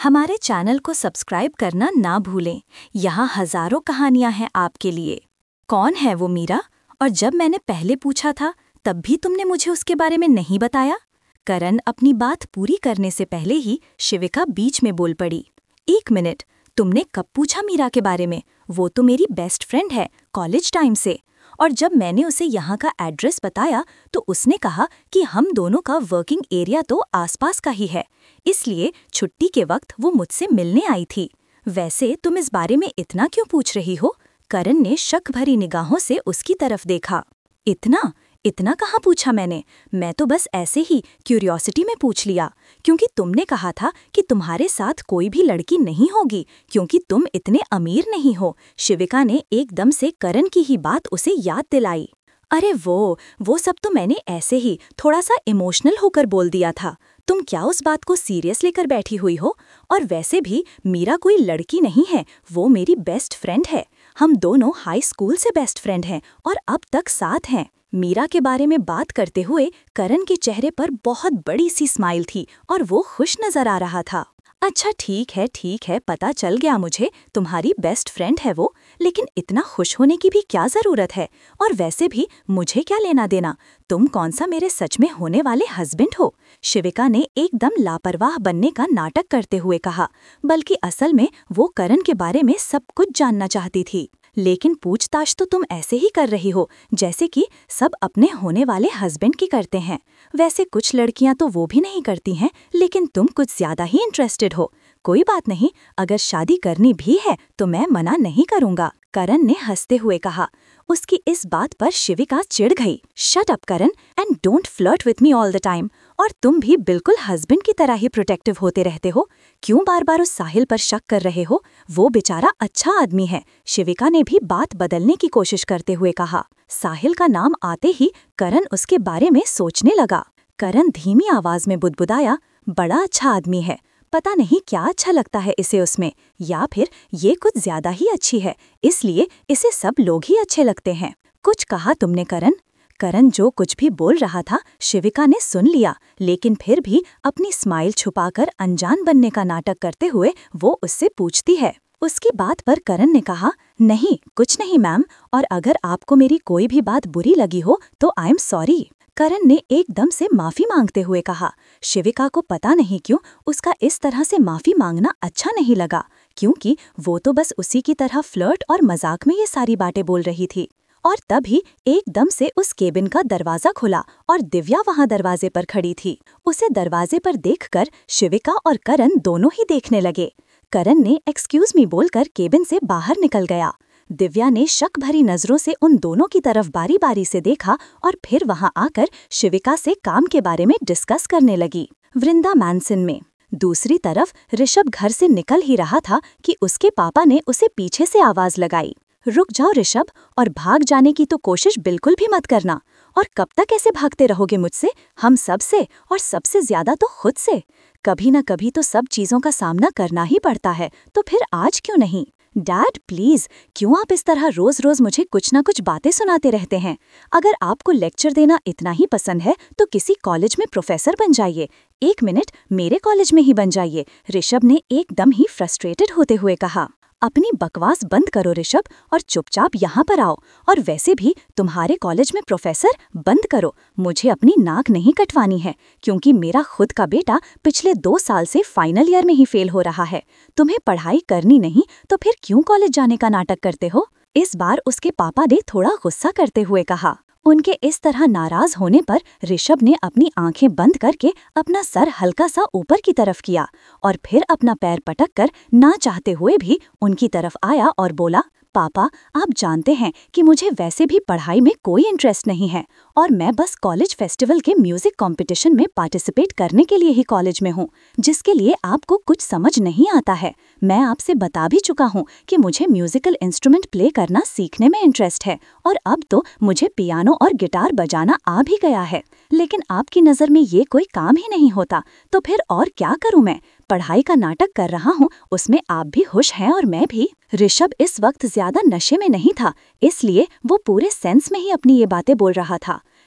हमारे चैनल को सब्सक्राइब करना ना भूलें। यहाँ हजारों कहानियाँ हैं आपके लिए। कौन है वो मीरा? और जब मैंने पहले पूछा था तब भी तुमने मुझे उसके बारे में नहीं बताया। करण अपनी बात पूरी करने से पहले ही शिविका बीच में बोल पड़ी। एक मिनट, तुमने कब पूछा मीरा के बारे में? वो तो मेरी बेस्ट फ्रेंड है कॉलेज टाइम से। और जब मैंने उसे यहाँ का एड्रेस बताया तो उसने कहा कि हम दोनों का वर्किंग एरिया तो आसपास का ही है, इसलिए छुट्टी के वक्त वो मुझसे मिलने आई थी। वैसे तुम इस बारे में इतना क्यों पूछ रही हो? करण ने शक भरी निगाहों से उसकी तरफ देखा। इतना इतना कहाँ पूछा मैंने? मैं तो बस ऐसे ही क्यूरियोसिटी में पूछ लिया, क्योंकि तुमने कहा था कि तुम्हारे साथ कोई भी लड़की नहीं होगी क्योंकि तुम इतने अमीर नहीं हो। शिविका ने एकदम से करण की ही बात उसे याद दिलाई। अरे वो सब तो मैंने ऐसे ही थोड़ा सा इमोशनल होकर बोल दिया था। तुम क्या उस बात को सीरियस लेकर बैठी हुई हो? और वैसे भी मीरा कोई लड़की नहीं है, वो मेरी बेस्ट फ्रेंड है। हम दोनों हाई स्कूल से बेस्ट फ्रेंड हैं और अब तक साथ हैं। मीरा के बारे में बात करते हुए करण के चेहरे पर बहुत बड़ी सी स्माइल थी और वो खुश नजर आ रहा था। अच्छा ठीक है, पता चल गया मुझे, तुम्हारी बेस्ट फ्रेंड है वो, लेकिन इतना खुश होने की भी क्या जरूरत है? और वैसे भी मुझे क्या लेना देना? तुम कौन सा मेरे सच में होने वाले हस्बैंड हो? शिविका ने एकदम लापरवाह बनने का नाटक करते हुए कहा, बल्कि असल में वो करण के बारे में सब कुछ जानना चाहती थी। लेकिन पूछताछ तो तुम ऐसे ही कर रही हो जैसे कि सब अपने होने वाले हस्बैंड की करते हैं। वैसे कुछ लड़कियां तो वो भी नहीं करती हैं, लेकिन तुम कुछ ज्यादा ही इंटरेस्टेड हो। कोई बात नहीं, अगर शादी करनी भी है तो मैं मना नहीं करूंगा, करण ने हंसते हुए कहा। उसकी इस बात पर शिविका चिढ़ गई। Shut up Karan and don't flirt with me all the time. और तुम भी बिल्कुल हस्बैंड की तरह ही प्रोटेक्टिव होते रहते हो। क्यों बार बार उस साहिल पर शक कर रहे हो? वो बेचारा अच्छा आदमी है। शिविका ने भी बात बदलने की कोशिश करते हुए कहा। साहिल का नाम आते ही करण उसके बारे में सोचने लगा। करण धीमी आवाज में बुदबुदाया, बड़ा अच्छा आदमी है, पता नहीं क्या अच्छा लगता है इसे उसमें, या फिर ये कुछ ज्यादा ही अच्छी है इसलिए इसे सब लोग ही अच्छे लगते हैं। कुछ कहा तुमने करण? करण जो कुछ भी बोल रहा था शिविका ने सुन लिया, लेकिन फिर भी अपनी स्माइल छुपाकर अनजान बनने का नाटक करते हुए वो उससे पूछती है। उसकी बात पर करण ने कहा, नहीं कुछ नहीं मैम, और अगर आपको मेरी कोई भी बात बुरी लगी हो तो आई एम सॉरी। करण ने एकदम से माफी मांगते हुए कहा। शिविका को पता नहीं क्यों उसका इस तरह से माफी मांगना अच्छा नहीं लगा, क्योंकि वो तो बस उसी की तरह फ्लर्ट और मजाक में ये सारी बातें बोल रही थी। और तभी एकदम से उस केबिन का दरवाजा खुला और दिव्या वहां दरवाजे पर खड़ी थी। उसे दरवाजे पर देखकर शिविका और करण दोनों ही देखने लगे। करण ने एक्सक्यूज मी बोलकर केबिन से बाहर निकल गया। दिव्या ने शक भरी नजरों से उन दोनों की तरफ बारी बारी से देखा और फिर वहां आकर शिविका से काम के बारे में डिस्कस करने लगी। वृंदा मैंसन में दूसरी तरफ ऋषभ घर से निकल ही रहा था कि उसके पापा ने उसे पीछे से आवाज लगाई, रुक जाओ ऋषभ, और भाग जाने की तो कोशिश बिल्कुल भी मत करना। और कब तक ऐसे भागते रहोगे मुझसे? हम सब से, और सबसे ज्यादा तो खुद से। कभी न कभी तो सब चीजों का सामना करना ही पड़ता है, तो फिर आज क्यों नहीं? डैड प्लीज, क्यों आप इस तरह रोज रोज मुझे कुछ न कुछ बातें सुनाते रहते हैं? अगर आपको लेक्चर देना इतना ही पसंद है तो किसी कॉलेज में प्रोफेसर बन जाइए। एक मिनट, मेरे कॉलेज में ही बन जाइए, ऋषभ ने एकदम ही फ्रस्ट्रेटेड होते हुए कहा। अपनी बकवास बंद करो ऋषभ और चुपचाप यहाँ पर आओ। और वैसे भी तुम्हारे कॉलेज में प्रोफेसर बंद करो, मुझे अपनी नाक नहीं कटवानी है, क्योंकि मेरा खुद का बेटा पिछले 2 साल से फाइनल ईयर में ही फेल हो रहा है। तुम्हें पढ़ाई करनी नहीं तो फिर क्यों कॉलेज जाने का नाटक करते हो? इस बार उसके पापा ने थोड़ा गुस्सा करते हुए कहा। उनके इस तरह नाराज होने पर ऋषभ ने अपनी आंखें बंद करके अपना सर हल्का सा ऊपर की तरफ किया और फिर अपना पैर पटक कर ना चाहते हुए भी उनकी तरफ आया और बोला, पापा आप जानते हैं कि मुझे वैसे भी पढ़ाई में कोई इंटरेस्ट नहीं है और मैं बस कॉलेज फेस्टिवल के म्यूजिक कंपटीशन में पार्टिसिपेट करने के लिए ही कॉलेज में हूँ, जिसके लिए आपको कुछ समझ नहीं आता है। मैं आपसे बता भी चुका हूँ कि मुझे म्यूजिकल इंस्ट्रूमेंट प्ले करना सीखने में इंटरेस्ट है और अब तो मुझे पियानो और गिटार बजाना आ भी गया है, लेकिन आपकी नज़र में ये कोई काम ही नहीं होता, तो फिर और क्या करूँ मैं? पढ़ाई का नाटक कर रहा हूँ, उसमें आप भी खुश हैं और मैं भी। ऋषभ इस वक्त ज्यादा नशे में नहीं था, इसलिए वो पूरे सेंस में ही अपनी ये बातें बोल रहा था।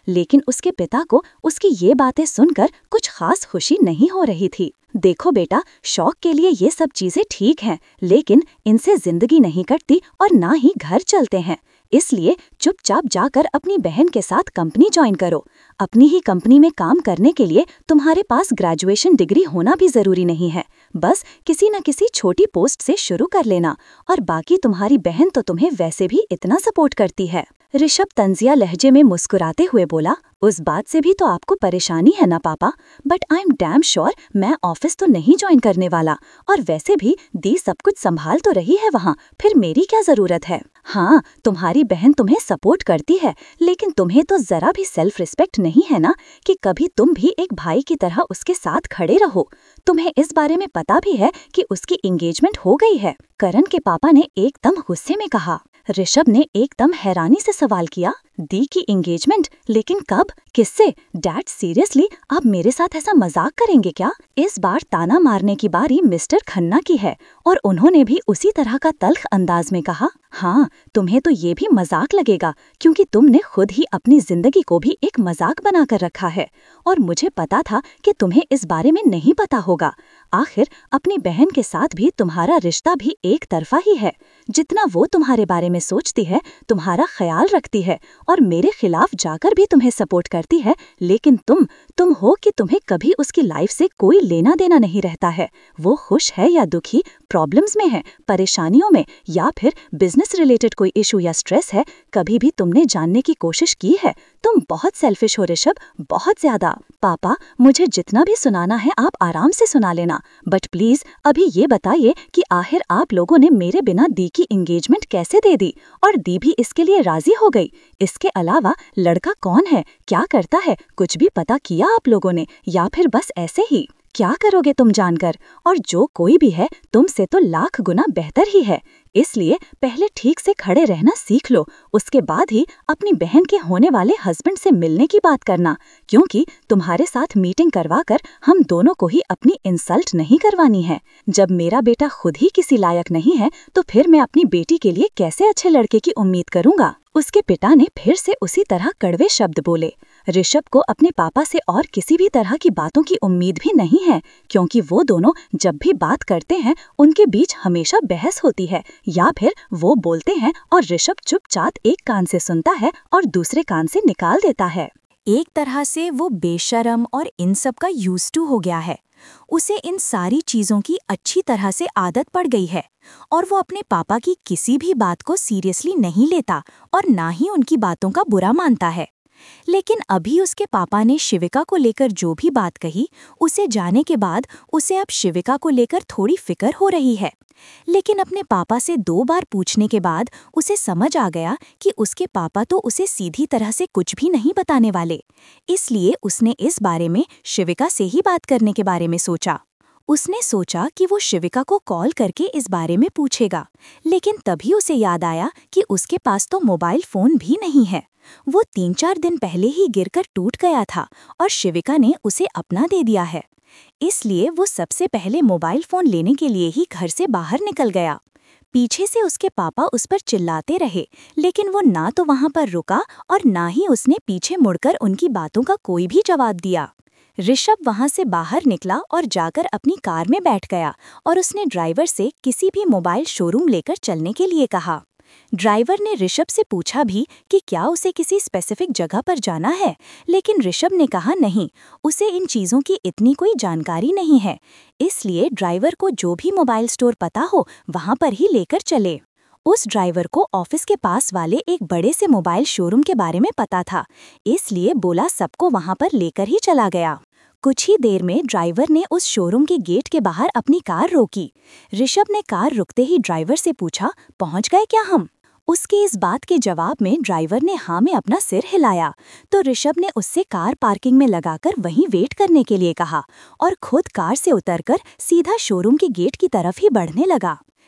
लेकिन उसके पिता को उसकी ये बातें सुनकर कुछ खास खुशी नहीं हो रही थी। देखो बेटा, शौक के लिए ये सब चीजें ठीक हैं, लेकिन इनसे जिंदगी नहीं कटती और ना ही घर चलते हैं। इसलिए चुपचाप जाकर अपनी बहन के साथ कंपनी ज्वाइन करो। अपनी ही कंपनी में काम करने के लिए तुम्हारे पास ग्रेजुएशन डिग्री होना भी जरूरी नहीं है। बस किसी न किसी छोटी पोस्ट से शुरू कर लेना, और बाकी तुम्हारी बहन तो तुम्हें वैसे भी इतना सपोर्ट करती है। ऋषभ तंजिया लहजे में मुस्कुराते हुए बोला, उस बात से भी तो आपको परेशानी है ना पापा, but I am damn sure मैं ऑफिस तो नहीं ज्वाइन करने वाला, और वैसे भी दी सब कुछ संभाल तो रही है वहाँ, फिर मेरी क्या जरूरत है। हाँ, तुम्हारी बहन तुम्हें सपोर्ट करती है, लेकिन तुम्हें तो जरा भी सेल्फ रिस्पेक्ट नहीं है ना कि कभी तुम भी एक भाई की तरह उसके साथ खड़े रहो। तुम्हें इस बारे में पता भी है कि उसकी एंगेजमेंट हो गई है। करण के पापा ने एकदम गुस्से में कहा। ऋषभ ने एकदम हैरानी से सवाल किया, दी की एंगेजमेंट? लेकिन कब, किससे? डैड सीरियसली आप मेरे साथ ऐसा मजाक करेंगे क्या? इस बार ताना मारने की बारी मिस्टर खन्ना की है, और उन्होंने भी उसी तरह का तल्ख अंदाज में कहा, हाँ, तुम्हें तो ये भी मजाक लगेगा, क्योंकि तुमने खुद ही अपनी जिंदगी को भी एक मजाक बनाकर रखा है, और मुझे पता था कि तुम्हें इस बारे में नहीं पता होगा। आखिर अपनी बहन के साथ भी तुम्हारा रिश्ता भी एक तरफा ही है। जितना वो तुम्हारे बारे में सोचती है, तुम्हारा ख्याल रखती है, और मेरे खिलाफ जाकर भी तुम्हें सपोर्ट करती है, लेकिन तुम हो कि तुम्हें कभी उसकी लाइफ से कोई लेना देना नहीं रहता है। वो खुश है या दुखी, प्रॉब्लम्स में है, परेशानियों में, या फिर बिजनेस रिलेटेड कोई इशू या स्ट्रेस है, कभी भी तुमने जानने की कोशिश की है? तुम बहुत सेल्फिश हो ऋषभ, बहुत ज्यादा। पापा, मुझे जितना भी सुनाना है आप आराम से सुना लेना, बट प्लीज अभी ये बताइए कि आखिर आप लोगों ने मेरे बिना दी की एंगेजमेंट कैसे दे दी, और दी भी इसके लिए राजी हो गई। इसके अलावा लड़का कौन है, क्या करता है, कुछ भी पता किया आप लोगों ने, या फिर बस ऐसे ही? क्या करोगे तुम जानकर? और जो कोई भी है तुमसे तो लाख गुना बेहतर ही है। इसलिए पहले ठीक से खड़े रहना सीख लो, उसके बाद ही अपनी बहन के होने वाले हस्बैंड से मिलने की बात करना, क्योंकि तुम्हारे साथ मीटिंग करवाकर हम दोनों को ही अपनी इंसल्ट नहीं करवानी है। जब मेरा बेटा खुद ही किसी लायक नहीं है, तो फिर मैं अपनी बेटी के लिए कैसे अच्छे लड़के की उम्मीद करूंगा? उसके पिता ने फिर से उसी तरह कड़वे शब्द बोले। ऋषभ को अपने पापा से और किसी भी तरह की बातों की उम्मीद भी नहीं है, क्योंकि वो दोनों जब भी बात करते हैं उनके बीच हमेशा बहस होती है, या फिर वो बोलते हैं और ऋषभ चुपचाप एक कान से सुनता है और दूसरे कान से निकाल देता है। एक तरह से वो बेशर्म और इन सब का यूज्ड टू हो गया है। उसे इन सारी चीजों की अच्छी तरह से आदत पड़ गई है, और वो अपने पापा की किसी भी बात को सीरियसली नहीं लेता और ना ही उनकी बातों का बुरा मानता है। लेकिन अभी उसके पापा ने शिविका को लेकर जो भी बात कही, उसे जाने के बाद उसे अब शिविका को लेकर थोड़ी फिक्र हो रही है। लेकिन अपने पापा से 2 बार पूछने के बाद उसे समझ आ गया कि उसके पापा तो उसे सीधी तरह से कुछ भी नहीं बताने वाले। इसलिए उसने इस बारे में शिविका से ही बात करने के बारे में सोचा। उसने सोचा कि वो शिविका को कॉल करके इस बारे में पूछेगा, लेकिन तभी उसे याद आया कि उसके पास तो मोबाइल फोन भी नहीं है। वो 3-4 दिन पहले ही गिरकर टूट गया था और शिविका ने उसे अपना दे दिया है। इसलिए वो सबसे पहले मोबाइल फोन लेने के लिए ही घर से बाहर निकल गया। पीछे से उसके पापा उस पर चिल्लाते रहे, लेकिन वो ना तो वहां पर रुका और ना ही उसने पीछे मुड़कर उनकी बातों का कोई भी जवाब दिया। ऋषभ वहां से बाहर निकला और जाकर अपनी कार में बैठ गया, और उसने ड्राइवर से किसी भी मोबाइल शोरूम लेकर चलने के लिए कहा। ड्राइवर ने ऋषभ से पूछा भी कि क्या उसे किसी स्पेसिफिक जगह पर जाना है, लेकिन ऋषभ ने कहा नहीं, उसे इन चीज़ों की इतनी कोई जानकारी नहीं है। इसलिए ड्राइवर को जो भी मोबाइल स्टोर पता हो वहां पर ही लेकर चले। उस ड्राइवर को ऑफिस के पास वाले एक बड़े से मोबाइल शोरूम के बारे में पता था, इसलिए बोला सबको वहां पर लेकर ही चला गया। कुछ ही देर में ड्राइवर ने उस शोरूम के गेट के बाहर अपनी कार रोकी। ऋषभ ने कार रुकते ही ड्राइवर से पूछा, पहुंच गए क्या हम? उसके इस बात के जवाब में ड्राइवर ने हाँ में अपना सिर हिलाया, तो ऋषभ ने उससे कार पार्किंग में लगाकर वहीं वेट करने के लिए कहा और खुद कार से उतरकर सीधा शोरूम के गेट की तरफ ही बढ़ने लगा।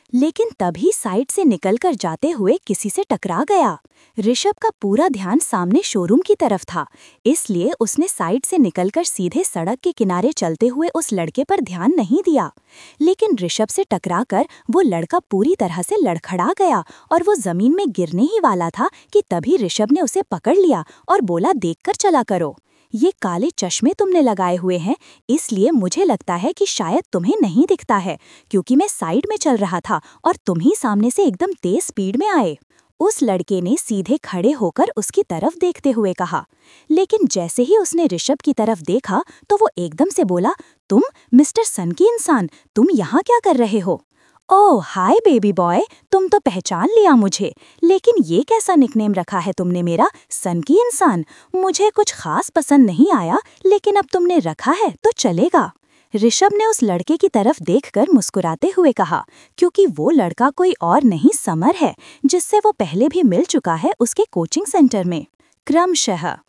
लेकिन तभी साइड से निकलकर जाते हुए किसी से टकरा गया। ऋषभ का पूरा ध्यान सामने शोरूम की तरफ था, इसलिए उसने साइड से निकलकर सीधे सड़क के किनारे चलते हुए उस लड़के पर ध्यान नहीं दिया। लेकिन ऋषभ से टकराकर वो लड़का पूरी तरह से लड़खड़ा गया और वो जमीन में गिरने ही वाला था कि तभी ऋषभ ने उसे पकड़ लिया और बोला, देखकर चला करो। ये काले चश्मे तुमने लगाए हुए हैं, इसलिए मुझे लगता है कि शायद तुम्हें नहीं दिखता है, क्योंकि मैं साइड में चल रहा था और तुम ही सामने से एकदम तेज स्पीड में आए। उस लड़के ने सीधे खड़े होकर उसकी तरफ देखते हुए कहा। लेकिन जैसे ही उसने ऋषभ की तरफ देखा तो वो एकदम से बोला, तुम मिस्टर सन की इंसान, तुम यहाँ क्या कर रहे हो? ओह हाय बेबी बॉय, तुम तो पहचान लिया मुझे, लेकिन ये कैसा निकनेम रखा है तुमने मेरा, सन की इंसान? मुझे कुछ खास पसंद नहीं आया, लेकिन अब तुमने रखा है तो चलेगा। ऋषभ ने उस लड़के की तरफ देखकर मुस्कुराते हुए कहा, क्योंकि वो लड़का कोई और नहीं समर है, जिससे वो पहले भी मिल चुका है उसके कोचिंग सेंटर में। क्रमशः